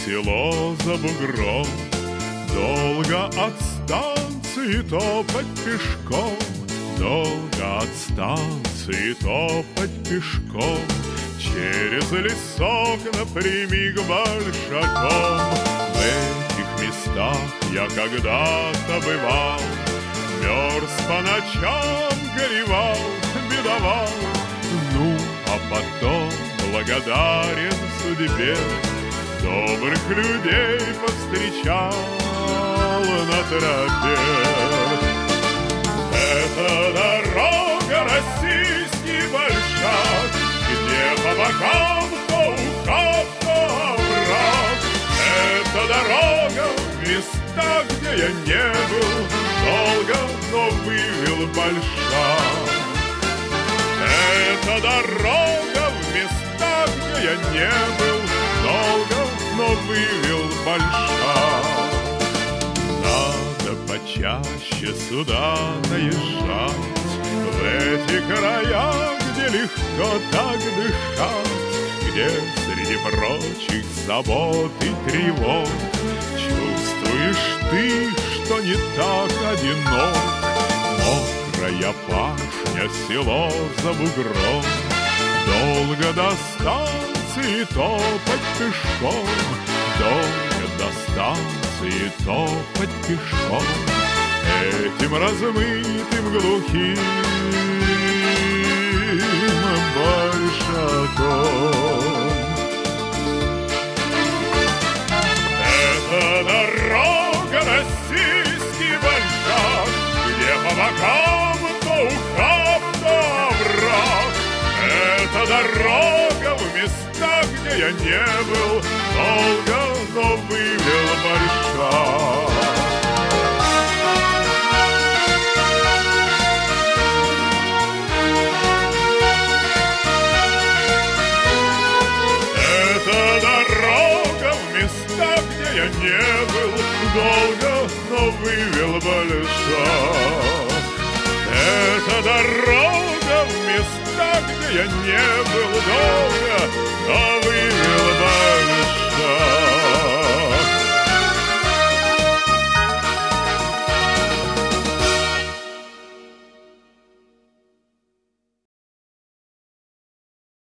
село за бугром. Долго от станции топать пешком, долго от станции топать пешком. Через лесок напрямик большаком. В этих местах я когда-то бывал, мерз по ночам, горевал, бедовал. Ну, а потом благодарен судьбе, добрых людей повстречал на тропе. Это дорога российский большак, где по бокам то ухаб, то овраг. Это дорога в места, где я не был долго, но вывел большак. Это дорога в места, где я не был долго, но вывел большак. Надо почаще сюда наезжать, в эти края, где легко так дышать, где среди прочих забот и тревог чувствуешь ты, что не так одинок. Мокрая пашня, село за бугром, долго до станции топать пешком, долго до станции топать пешком. Этим размытым глухим большаком. Это дорога российский большак, где по бокам то ухаб, то овраг. Это дорога в места, где я не был долго, но вывел большак. Это дорога в места, где я не был долго, но вывел большак. Это дорога в места, где я не был долго, но вывел большак.